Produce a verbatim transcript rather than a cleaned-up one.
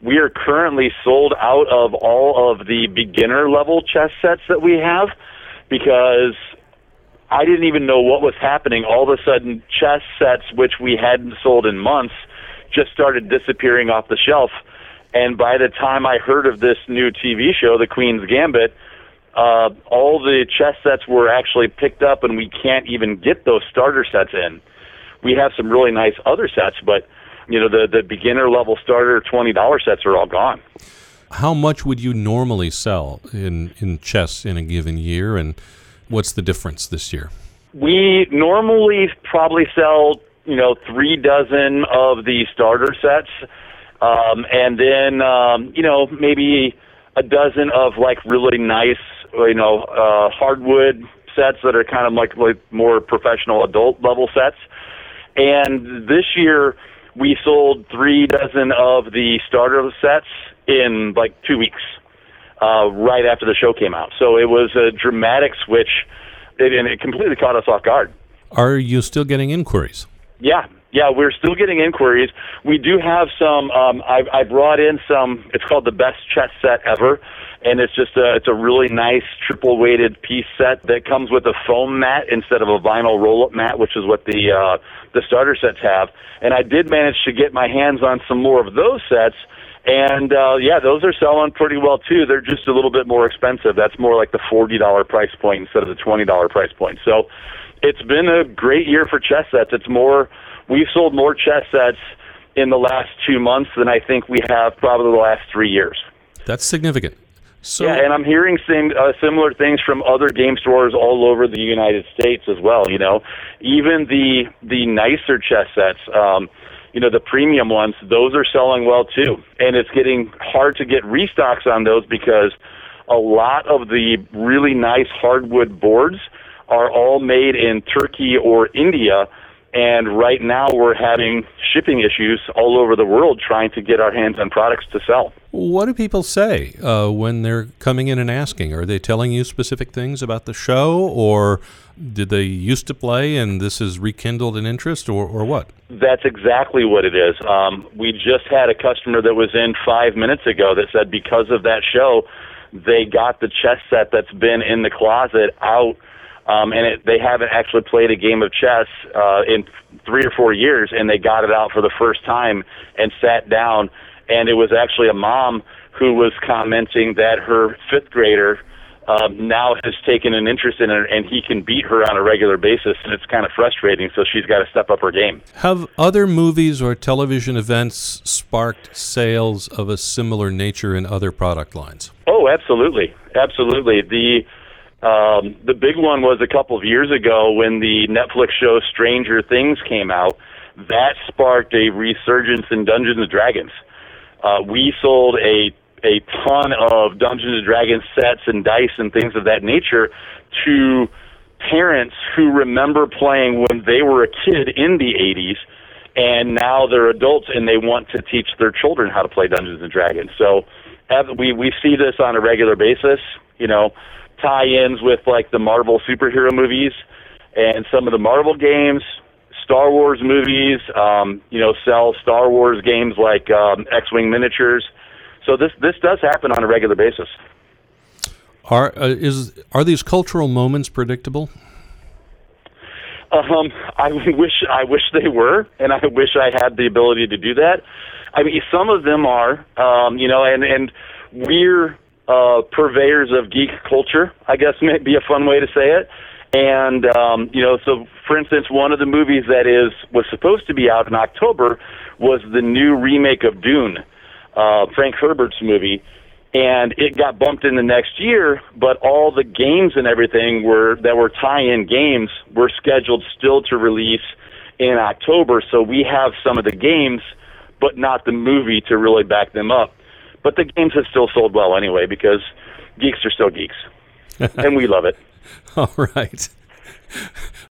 we are currently sold out of all of the beginner level chess sets that we have because I didn't even know what was happening. All of a sudden, chess sets, which we hadn't sold in months, just started disappearing off the shelf. And by the time I heard of this new T V show, The Queen's Gambit, uh, all the chess sets were actually picked up, and we can't even get those starter sets in. We have some really nice other sets, but you know the, the beginner level starter twenty dollar sets are all gone. How much would you normally sell in, in chess in a given year, and what's the difference this year? We normally probably sell, you know, three dozen of the starter sets, um, and then, um, you know, maybe a dozen of, like, really nice, you know, uh, hardwood sets that are kind of like, like more professional adult-level sets. And this year, we sold three dozen of the starter sets in, like, two weeks. Uh, right after the show came out. So it was a dramatic switch, it, and it completely caught us off guard. Are you still getting inquiries? Yeah, yeah, we're still getting inquiries. We do have some, um, I, I brought in some, it's called the Best Chess Set Ever, and it's just a, it's a really nice triple-weighted piece set that comes with a foam mat instead of a vinyl roll-up mat, which is what the, uh, the starter sets have. And I did manage to get my hands on some more of those sets. And, uh, yeah, those are selling pretty well, too. They're just a little bit more expensive. That's more like the forty dollar price point instead of the twenty dollar price point. So it's been a great year for chess sets. It's more, we've sold more chess sets in the last two months than I think we have probably the last three years. That's significant. So, yeah, and I'm hearing sim, uh, similar things from other game stores all over the United States as well, you know. Even the, the nicer chess sets, um, you know, the premium ones, those are selling well too. And it's getting hard to get restocks on those because a lot of the really nice hardwood boards are all made in Turkey or India. And right now we're having shipping issues all over the world trying to get our hands on products to sell. What do people say uh, when they're coming in and asking? Are they telling you specific things about the show, or did they used to play and this has rekindled an interest, or, or what? That's exactly what it is. Um, we just had a customer that was in five minutes ago that said because of that show, they got the chess set that's been in the closet out. Um, and it, they haven't actually played a game of chess uh, in three or four years, and they got it out for the first time and sat down. And it was actually a mom who was commenting that her fifth grader um, now has taken an interest in it, and he can beat her on a regular basis, and it's kind of frustrating, so she's got to step up her game. Have other movies or television events sparked sales of a similar nature in other product lines? Oh, absolutely. Absolutely. The... Um, the big one was a couple of years ago when the Netflix show Stranger Things came out. That sparked a resurgence in Dungeons and Dragons. Uh, we sold a a ton of Dungeons and Dragons sets and dice and things of that nature to parents who remember playing when they were a kid in the eighties, and now they're adults and they want to teach their children how to play Dungeons and Dragons. So we we see this on a regular basis, you know, tie-ins with like the Marvel superhero movies and some of the Marvel games, Star Wars movies, um, you know, sell Star Wars games like um, X-Wing miniatures. So this this does happen on a regular basis. Are uh, is are these cultural moments predictable? Um, I wish I wish they were, and I wish I had the ability to do that. I mean, some of them are, um, you know, and and we're Uh, purveyors of geek culture, I guess may be a fun way to say it. And, um, you know, so, for instance, one of the movies that is was supposed to be out in October was the new remake of Dune, uh, Frank Herbert's movie, and it got bumped in the next year, but all the games and everything were that were tie-in games were scheduled still to release in October, so we have some of the games, but not the movie to really back them up. But the games have still sold well anyway because geeks are still geeks, and we love it. All right.